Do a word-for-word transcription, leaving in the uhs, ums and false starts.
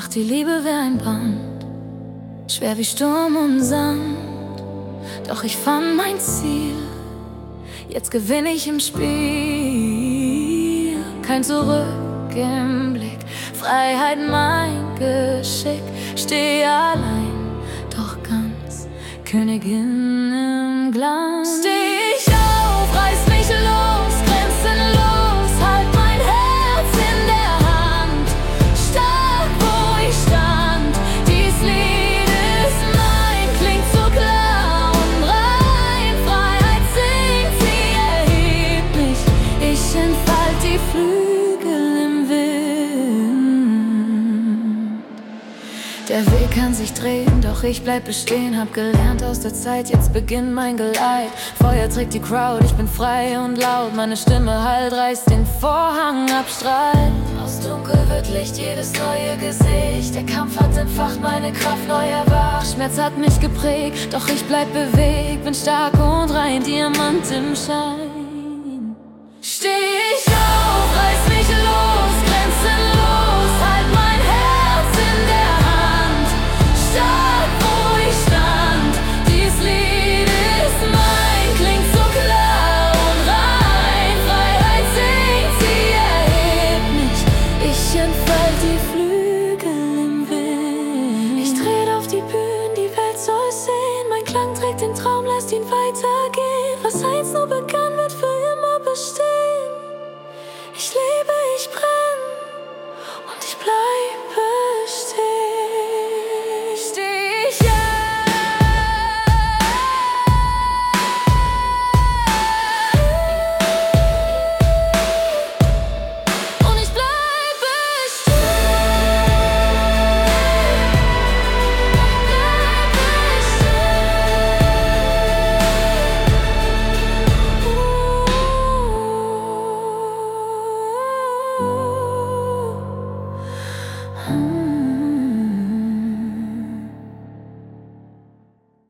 die Liebe wär ein Brand, schwer wie Sturm und Sand. Doch ich fand mein Ziel, jetzt gewinn ich im Spiel. Kein Zurück im Blick, Freiheit mein Geschick. Steh allein, doch ganz Königin im Glanz. Steh ich auf, reiß mich los, grenzenlos, halt mein Herz in der Hand. Stark, wo ich stand, dies Lied ist mein, klingt so klar und rein. Freiheit singt, sie erhebt mich, ich entfalt die Flügel im Wind. Der Weg kann sich drehen, doch ich bleib bestehen. Hab gelernt aus der Zeit, jetzt beginnt mein Geleit. Feuer trägt die Crowd, ich bin frei und laut. Meine Stimme halt, reißt den Vorhang ab, strahlt. Aus Dunkel wird Licht, jedes neue Gesicht. Der Kampf hat entfacht, meine Kraft neu erwacht. Schmerz hat mich geprägt, doch ich bleib bewegt. Bin stark und rein, Diamant im Schein. Steh ich auf, reiß mich los, grenzenlos, halt mein Herz in der Hand. Stark, wo ich stand, dies Lied ist mein, klingt so klar und rein. Freiheit singt, sie erhebt mich, ich entfalt die Flügel im Wind. Ich tret auf die Bühne, die Welt soll sehen. Mein Klang trägt den Traum, lässt ihn weitergehen. Was einst nur begann, wird für immer bestehen. Ich lebe, ich brenn und ich bleibe stehen. Steh ich und ich bleibe stehen.